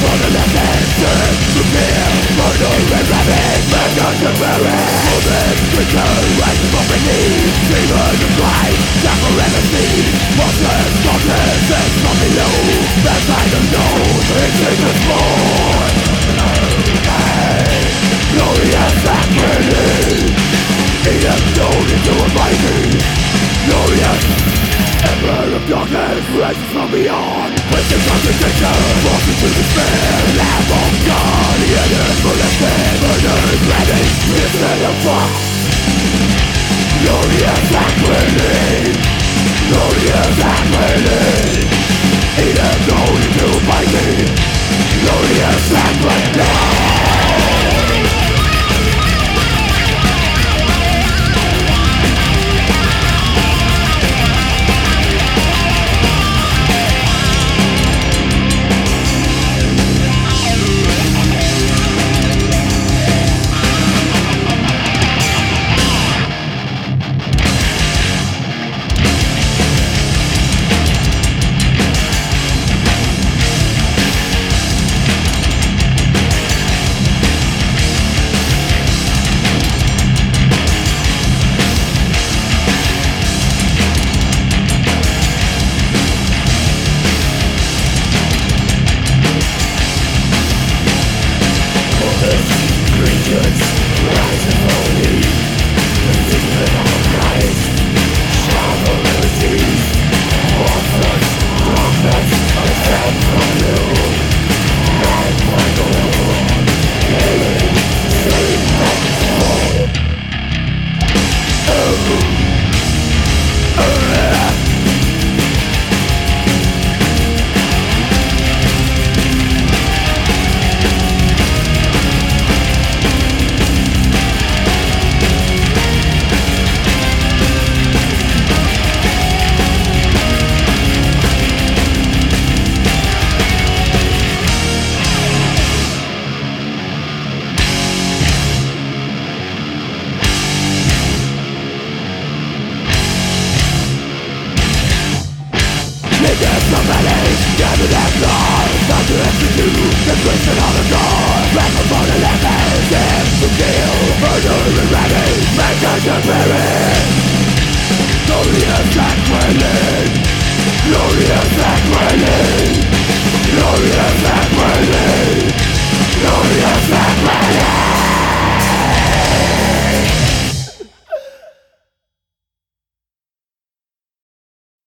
For the left hand turn to kill, murder and ravage, mankind to perish. Woman, creature, rising from beneath, demon of light, death forever seen. Monsters, darkness, and from below, mankind unknown, it's in the spawn. Glorious agony, Eden thrown into a mighty, glorious Emperor of darkness rises from beyond. With the contradiction, forced into despair. Lamb of God, the endless molested, murdered, ravaged, instead of fuck. Glorious agony, glorious agony, Eden thrown into a mighty, glorious agony. Gather that blood, not to execute the creation of the God. Wrath upon the left hand, them to kill, murder and ravage, mankind to perish. Glorious agony, glorious agony, glorious agony.